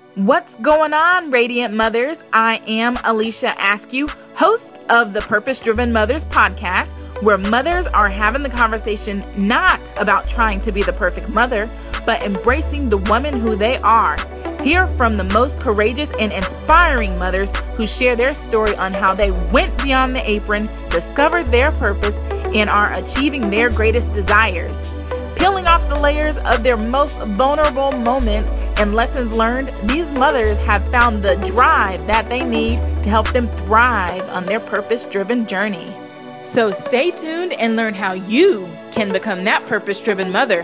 What's going on, Radiant Mothers? I am Alicia Askew, host of the Purpose Driven Mothers podcast, where mothers are having the conversation not about trying to be the perfect mother, but embracing the woman who they are. Hear from the most courageous and inspiring mothers who share their story on how they went beyond the apron, discovered their purpose, and are achieving their greatest desires. Peeling off the layers of their most vulnerable moments and lessons learned, these mothers have found the drive that they need to help them thrive on their purpose-driven journey. So stay tuned and learn how you can become that purpose-driven mother.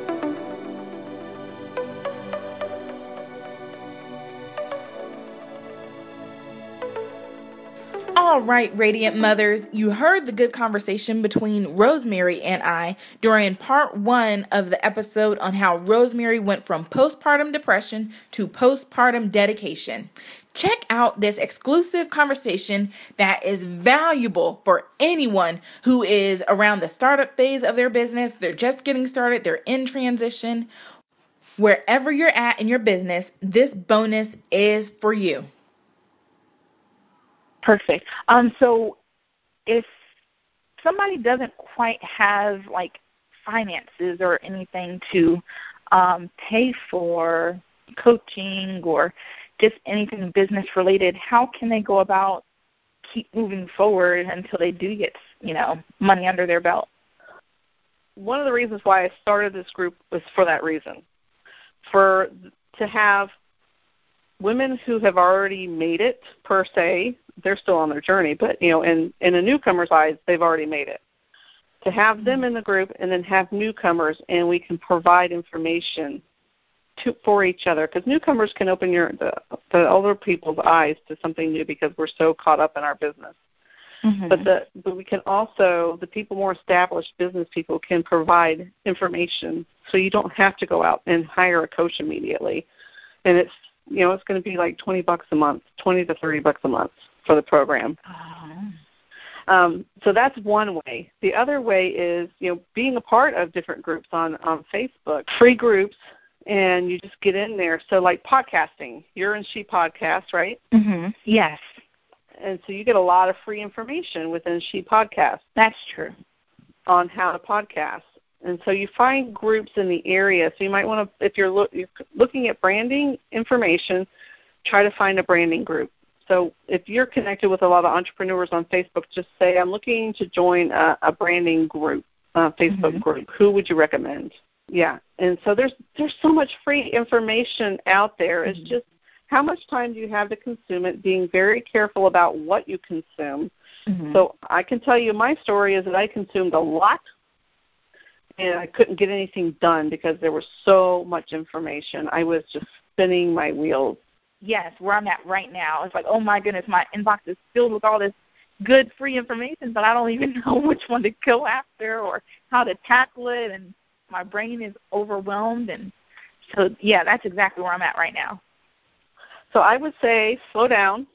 All right, Radiant Mothers, you heard the good conversation between Rosemary and I during part 1 of the episode on how Rosemary went from postpartum depression to postpartum dedication. Check out this exclusive conversation that is valuable for anyone who is around the startup phase of their business. They're just getting started, they're in transition. Wherever you're at in your business, this bonus is for you. Perfect. So if somebody doesn't quite have like finances or anything to pay for coaching or just anything business related, how can they go about keep moving forward until they do get, money under their belt? One of the reasons why I started this group was for that reason, to have women who have already made it, per se. They're still on their journey, but, in a newcomer's eyes, they've already made it. To have them in the group and then have newcomers, and we can provide information for each other, because newcomers can open the older people's eyes to something new because we're so caught up in our business. Mm-hmm. But we can also, the people more established business people can provide information, so you don't have to go out and hire a coach immediately. And it's going to be like $20 a month, $20 to $30 a month for the program. So that's one way. The other way is, being a part of different groups on Facebook, free groups, and you just get in there. So like podcasting, you're in She Podcast, right? Mm-hmm. Yes. And so you get a lot of free information within She Podcast. That's true. On how to podcast. And so you find groups in the area. So you might want to, if you're looking at branding information, try to find a branding group. So if you're connected with a lot of entrepreneurs on Facebook, just say, I'm looking to join a branding group, Facebook group. Who would you recommend? Yeah. And so there's so much free information out there. It's just how much time do you have to consume it, being very careful about what you consume. So I can tell you my story is that I consumed a lot, and I couldn't get anything done because there was so much information. I was just spinning my wheels. Yes, where I'm at right now. It's like, oh, my goodness, my inbox is filled with all this good free information, but I don't even know which one to go after or how to tackle it, and my brain is overwhelmed. And so, yeah, that's exactly where I'm at right now. So I would say slow down.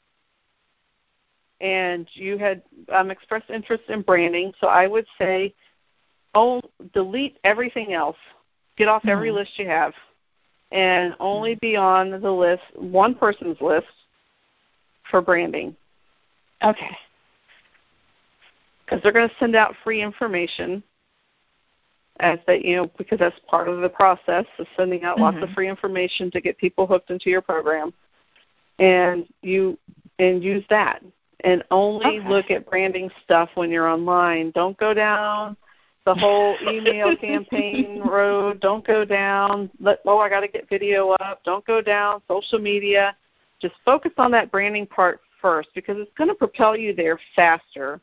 And you had expressed interest in branding, so I would say delete everything else. Get off every list you have. And only be on the list, one person's list, for branding. Okay. Because they're going to send out free information as they, because that's part of the process of sending out lots of free information to get people hooked into your program. And use that. And only look at branding stuff when you're online. Don't go down the whole email campaign road. Don't go down, I got to get video up. Don't go down social media. Just focus on that branding part first, because it's going to propel you there faster.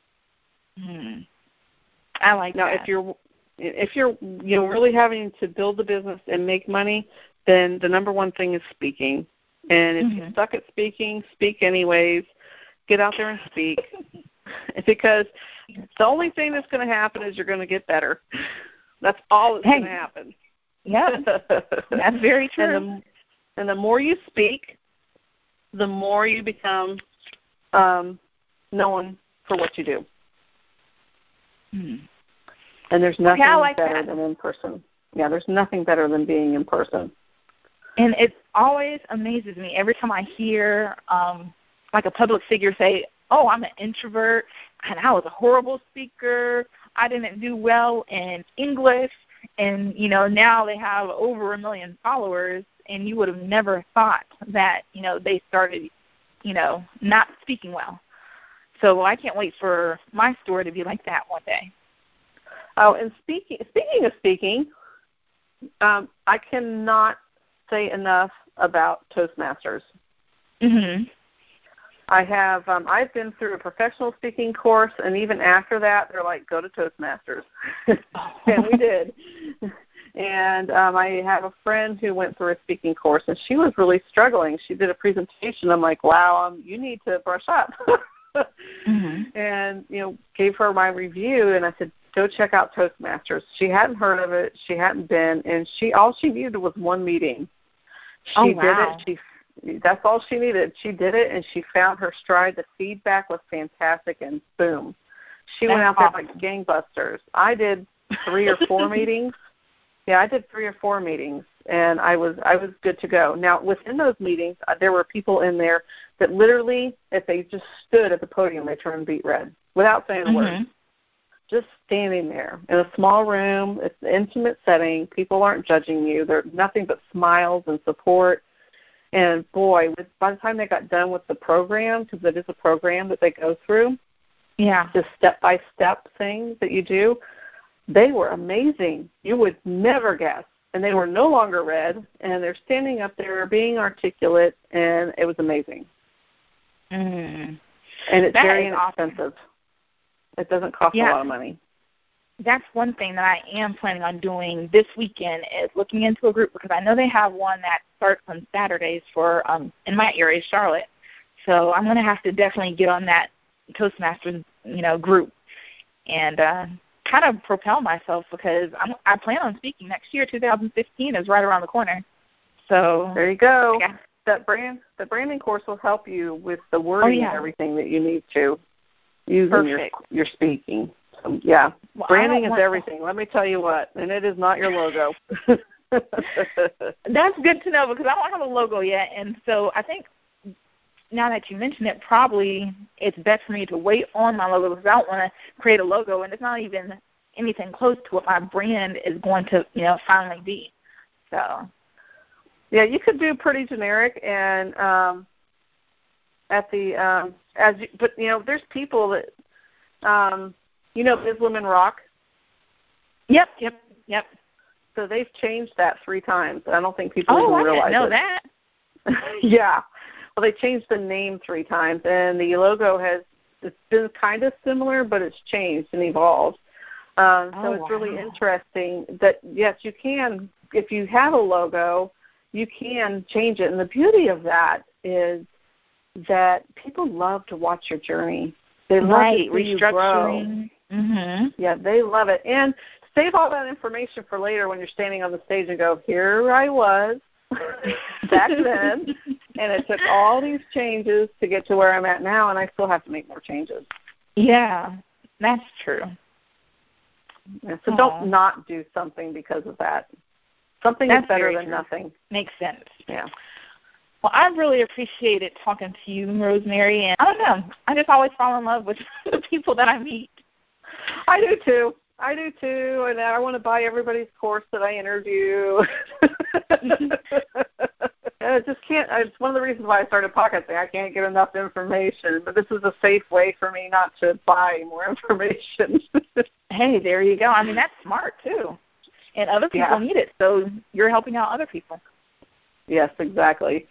I like now, that. If you're really having to build the business and make money, then the number one thing is speaking. And if you're stuck at speaking, speak anyways. Get out there and speak. Because the only thing that's going to happen is you're going to get better. That's all that's going to happen. Yeah, that's very true. And the more you speak, the more you become known for what you do. And there's nothing better than in person. Yeah, there's nothing better than being in person. And it always amazes me every time I hear like a public figure say, oh, I'm an introvert, and I was a horrible speaker. I didn't do well in English. And, you know, now they have over 1 million followers, and you would have never thought that, you know, they started, you know, not speaking well. So I can't wait for my story to be like that one day. Oh, and speaking of speaking, I cannot say enough about Toastmasters. Mm-hmm. I've been through a professional speaking course, and even after that, they're like, go to Toastmasters. And we did. And I have a friend who went through a speaking course, and she was really struggling. She did a presentation. I'm like, wow, you need to brush up. Mm-hmm. And, you know, gave her my review, and I said, go check out Toastmasters. She hadn't heard of it. She hadn't been, and all she needed was one meeting. She did it. That's all she needed. She did it, and she found her stride. The feedback was fantastic, and boom. She went out there like gangbusters. I did 3 or 4 meetings. Yeah, I did 3 or 4 meetings, and I was good to go. Now, within those meetings, there were people in there that literally, if they just stood at the podium, they turned beet red without saying a word. Just standing there in a small room. It's an intimate setting. People aren't judging you. They're nothing but smiles and support. And, boy, by the time they got done with the program, because it is a program that they go through, just step-by-step things that you do, they were amazing. You would never guess. And they were no longer red, and they're standing up there being articulate, and it was amazing. Mm. And it's very Awesome. inexpensive. It doesn't cost a lot of money. That's one thing that I am planning on doing this weekend is looking into a group, because I know they have one that starts on Saturdays for in my area, Charlotte. So I'm going to have to definitely get on that Toastmasters, you know, group and kind of propel myself, because I plan on speaking next year. 2015 is right around the corner. So there you go. Yeah. The branding course will help you with the wording and everything that you need to use in your speaking. So, yeah, well, branding is everything. Let me tell you what, and it is not your logo. That's good to know, because I don't have a logo yet, and so I think now that you mention it, probably it's best for me to wait on my logo, because I don't want to create a logo, and it's not even anything close to what my brand is going to, you know, finally be. So, yeah, you could do pretty generic, and but you know, there's people that. You know Islam and Rock? Yep. So they've changed that 3 times. I don't think people even realize it. I didn't know that. Yeah. Well, they changed the name 3 times, and the logo it's been kind of similar, but it's changed and evolved. So it's really interesting that, yes, you can, if you have a logo, you can change it. And the beauty of that is that people love to watch your journey. They love to see you grow. Mm-hmm. Yeah, they love it. And save all that information for later when you're standing on the stage and go, here I was back then, and it took all these changes to get to where I'm at now, and I still have to make more changes. Yeah, that's true. Yeah, so don't not do something because of that. Something is better than nothing. Makes sense. Yeah. Well, I really appreciated talking to you, Rosemary, and I don't know, I just always fall in love with the people that I meet. I do too, and I want to buy everybody's course that I interview. I just can't. It's one of the reasons why I started podcasting. I can't get enough information, but this is a safe way for me not to buy more information. Hey, there you go. I mean, that's smart too, and other people need it, so you're helping out other people. Yes, exactly.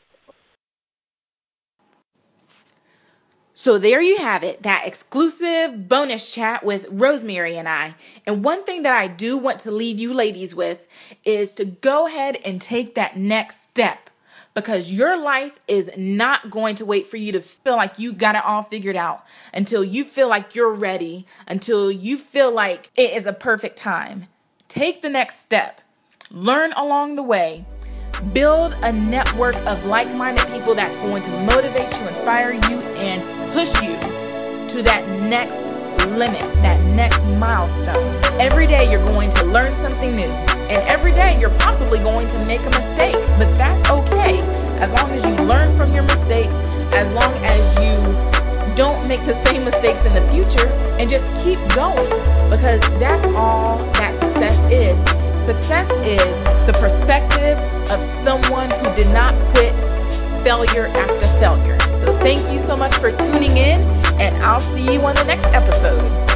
So there you have it, that exclusive bonus chat with Rosemary and I. And one thing that I do want to leave you ladies with is to go ahead and take that next step, because your life is not going to wait for you to feel like you got it all figured out, until you feel like you're ready, until you feel like it is a perfect time. Take the next step. Learn along the way. Build a network of like-minded people that's going to motivate you, inspire you, and push you to that next limit, that next milestone. Every day you're going to learn something new, and every day you're possibly going to make a mistake, but that's okay. as long as you learn from your mistakes, as long as you don't make the same mistakes in the future, and just keep going, because that's all that success is. Success is the perspective of someone who did not quit failure after failure. So thank you so much for tuning in, and I'll see you on the next episode.